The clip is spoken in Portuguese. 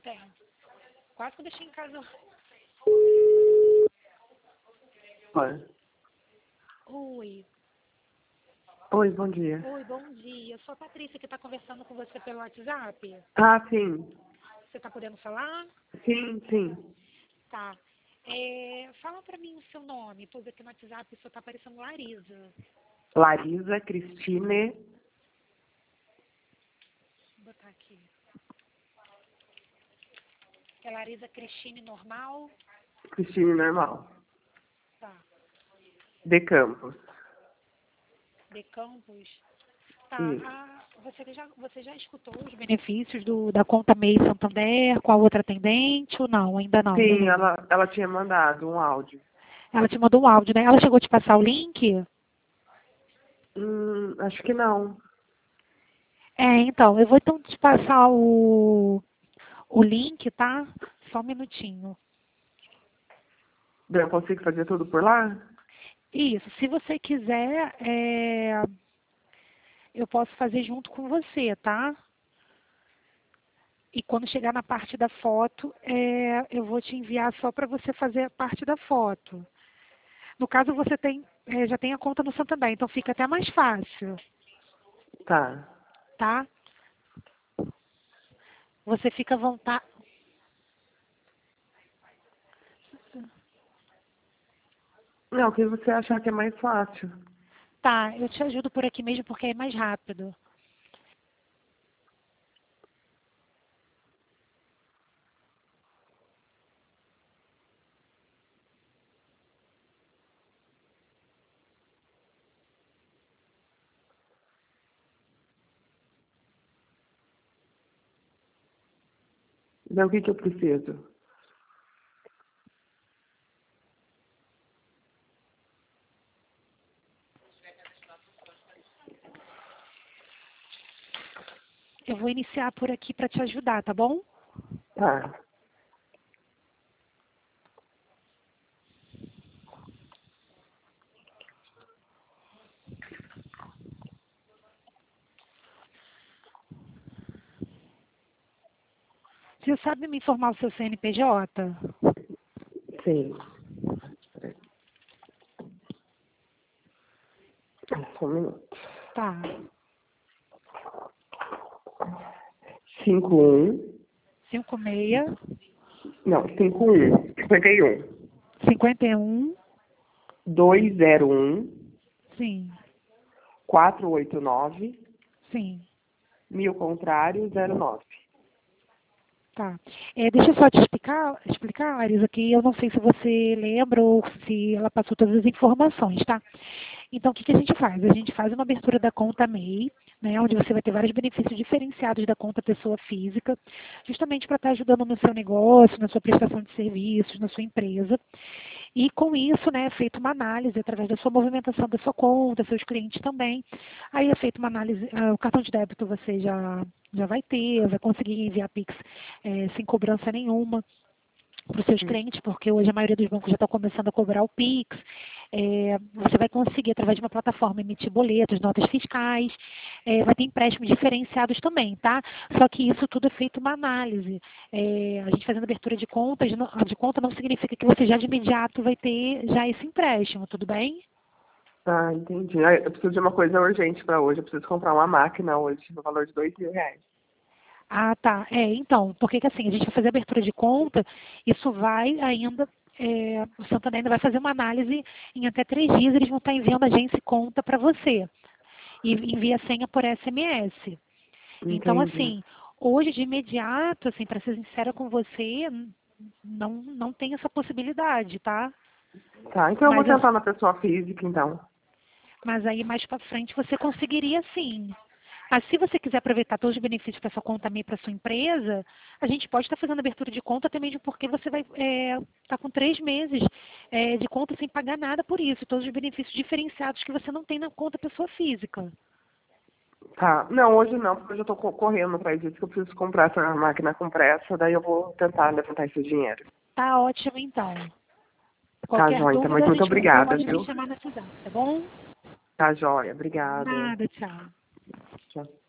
tem. Quase que eu deixei em casa. Oi. Oi. Oi, bom dia. Oi, bom dia. Eu sou a Patrícia que está conversando com você pelo WhatsApp. Ah, sim. Você está podendo falar? Sim, sim. Tá. Fala pra mim o seu nome, pois aqui no WhatsApp só tá aparecendo Larisa. Larisa Cristine. Vou botar aqui. É Larisa Cristine normal? Cristine normal. Tá. De Campos. De Campos? Tá. Isso. Você já escutou os benefícios da conta MEI Santander com a outra atendente ou não? Ainda não? Sim, ela tinha mandado um áudio. Ela te mandou um áudio, né? Ela chegou a te passar o link? Acho que não. Então, eu vou então te passar o link, tá? Só um minutinho. Eu consigo fazer tudo por lá? Isso, se você quiser, eu posso fazer junto com você, tá? E quando chegar na parte da foto, eu vou te enviar só para você fazer a parte da foto. No caso, você já tem a conta no Santander, então fica até mais fácil, Tá. tá? Você fica à vontade. Não, o que você achar que é mais fácil. Tá, eu te ajudo por aqui mesmo porque é mais rápido. Então, o que eu preciso? Eu vou iniciar por aqui para te ajudar, tá bom? Tá. Você sabe me informar o seu CNPJ? Sim. Peraí. Só um minuto. Tá. 51. 56, Não, 51. 51. 51, 201. sim, 489. sim. 1000 contrário, 09. Tá. Deixa eu só te explicar, Larisa, que eu não sei se você lembra ou se ela passou todas as informações, tá? Então, o que a gente faz? A gente faz uma abertura da conta MEI, né, onde você vai ter vários benefícios diferenciados da conta pessoa física, justamente para estar ajudando no seu negócio, na sua prestação de serviços, na sua empresa. E com isso, né, é feita uma análise através da sua movimentação da sua conta, seus clientes também. Aí é feita uma análise, o cartão de débito você já vai ter, vai conseguir enviar Pix sem cobrança nenhuma para os seus clientes, porque hoje a maioria dos bancos já está começando a cobrar o Pix. Você vai conseguir, através de uma plataforma, emitir boletos, notas fiscais, vai ter empréstimos diferenciados também, tá? Só que isso tudo é feito uma análise. A gente fazendo abertura de contas, de conta não significa que você já de imediato vai ter já esse empréstimo, tudo bem? Ah, entendi. Ah, eu preciso de uma coisa urgente para hoje. Eu preciso comprar uma máquina hoje, no valor de R$ 2.000. Ah, tá. Então, porque que assim, a gente vai fazer abertura de conta, isso vai ainda, o Santander ainda vai fazer uma análise em até 3 dias, eles vão estar enviando a agência e conta para você. E envia a senha por SMS. Então, Entendi. assim, hoje de imediato, assim, para ser sincera com você, não tem essa possibilidade, tá? Tá, então eu vou Mas, tentar na pessoa física, então. mas aí mais para frente você conseguiria sim. Mas se você quiser aproveitar todos os benefícios para sua conta MEI para sua empresa, a gente pode estar fazendo abertura de conta até mesmo porque você vai estar com 3 meses de conta sem pagar nada por isso. Todos os benefícios diferenciados que você não tem na conta pessoa física. Tá. Não, hoje não, porque eu já tô correndo atrás disso, que eu preciso comprar essa máquina com pressa, daí eu vou tentar levantar esse dinheiro. Tá ótimo então. Tá, Qualquer joia. Então, dúvida, mas a muito gente obrigada, pode me viu? chamar no WhatsApp, tá bom? Tá, joia. Obrigado. Nada, tchau. Tchau.